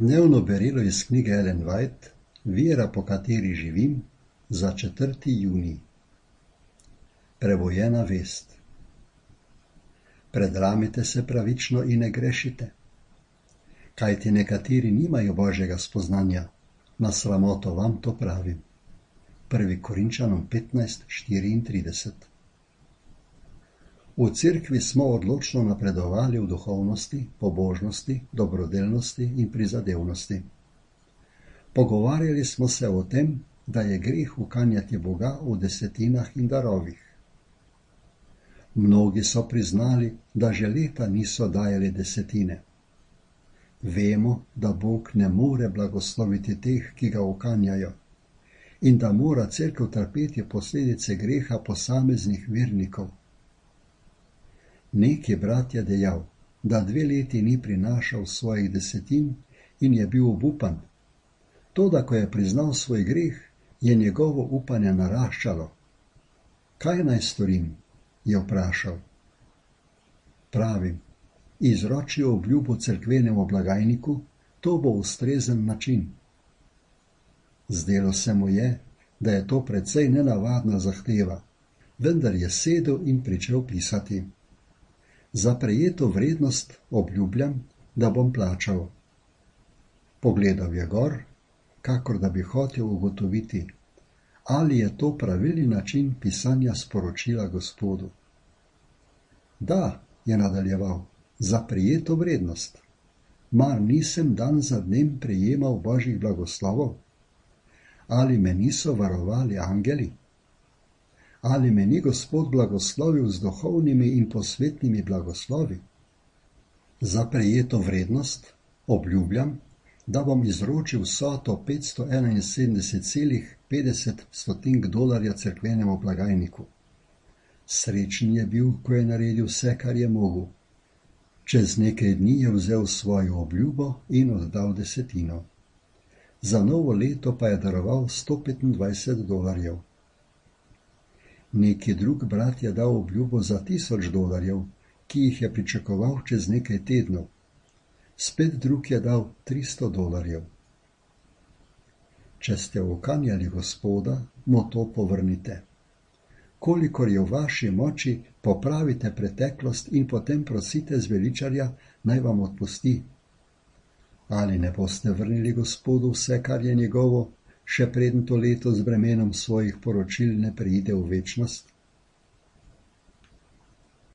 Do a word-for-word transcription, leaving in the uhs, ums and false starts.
Dnevno berilo iz knjige Ellen White, Vera, po kateri živim, za četrti junij. Prevojena vest. Predramite se pravično in ne grešite. Kajti nekateri nimajo božjega spoznanja, na sramoto vam to pravim. Prvi Korinčanom petnajst štiriintrideset. V cerkvi smo odločno napredovali v duhovnosti, pobožnosti, dobrodelnosti in prizadevnosti. Pogovarjali smo se o tem, da je greh ukanjati Boga v desetinah in darovih. Mnogi so priznali, da že leta niso dajali desetine. Vemo, da Bog ne more blagosloviti teh, ki ga ukanjajo, in da mora cerkev trpeti posledice greha posameznih vernikov. Neki brat je dejal, da dve leti ni prinašal svojih desetin in je bil obupan. Toda, ko je priznal svoj greh, je njegovo upanje naraščalo. Kaj naj storim? Je vprašal. Pravim, izroči obljubo cerkvenemu blagajniku, to bo ustrezen način. Zdelo se mu je, da je to precej nenavadna zahteva, vendar je sedel in pričel pisati. Za prejeto vrednost obljubljam, da bom plačal. Pogledal je gor, kakor da bi hotel ugotoviti, ali je to pravilni način pisanja sporočila Gospodu. Da, je nadaljeval, za prejeto vrednost. Mar nisem dan za dnem prejemal božjih blagoslovov? Ali me niso varovali angeli? Ali me ni Gospod blagoslovil z duhovnimi in posvetnimi blagoslovi? Za prejeto vrednost obljubljam, da bom izročil vsoto petsto enainsedemdeset celih petdeset stotink dolarja cerkvenemu blagajniku. Srečen je bil, ko je naredil vse, kar je mogel. Čez nekaj dni je vzel svojo obljubo in oddal desetino. Za novo leto pa je daroval sto petindvajset dolarjev. Neki drug brat je dal obljubo za tisoč dolarjev, ki jih je pričakoval čez nekaj tednov. Spet drug je dal tristo dolarjev. Če ste ukanjali Gospoda, mu to povrnite. Kolikor je v vaši moči, popravite preteklost in potem prosite zveličarja, naj vam odpusti. Ali ne boste vrnili Gospodu vse, kar je njegovo, še preden to leto z bremenom svojih poročil ne preide v večnost?